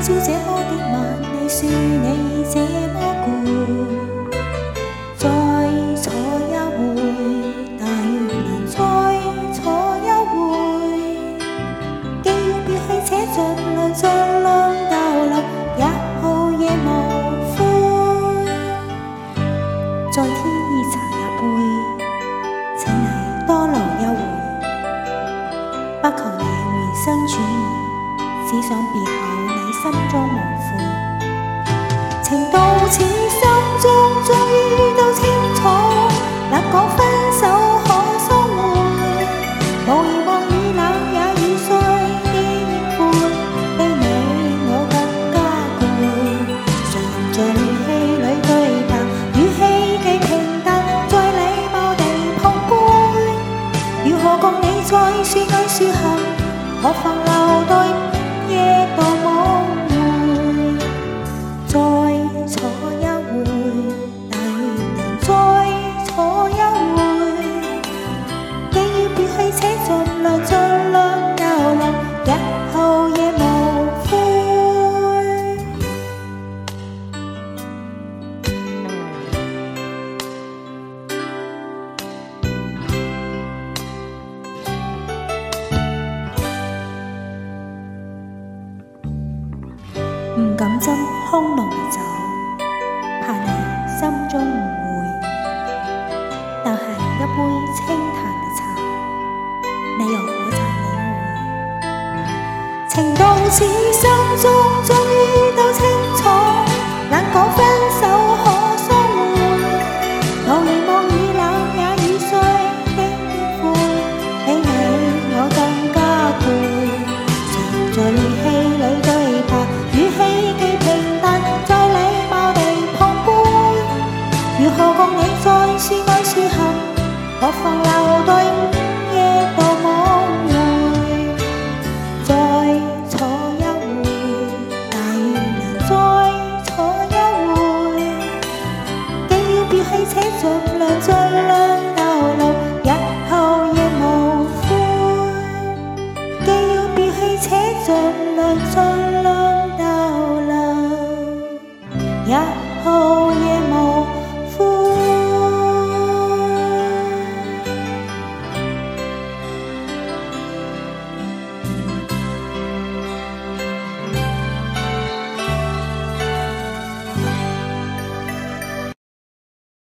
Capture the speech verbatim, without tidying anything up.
宵這麼的晚，你說你這麼攰，再坐一會，但願能再坐一會。既要別去且盡量盡量逗留，一號夜無悔。再添熱茶一杯，請你多留一會，不求你回心轉意，只想別後你心中無悔。情到此心中終於都清楚，冷講分手可收回，無言望雨冷也已碎的應悔，比你我更加攰。誰人在暖氣裏對談，語氣既平淡，再禮貌地碰杯。如何共你再説愛説恨，何妨留待午夜度夢回。再坐一會，但願能再坐一會。既要別去且盡量盡量逗留，日後夜無悔。唔敢斟空濃嘅酒，怕你心中誤會，但係一杯清淡嘅茶，你又可曾領會？情到此心中終於都清楚，冷講分手可收回，無言望雨冷也已碎的應悔，比你我更加攰。誰人在暖氣裏對白，語氣既平淡，再禮貌地碰杯。如何共你再説愛説恨，何妨留待午夜度夢回。再坐一會，但願能再坐一會。既要別去且盡量盡量逗留，日後夜無悔。既要別去且盡量盡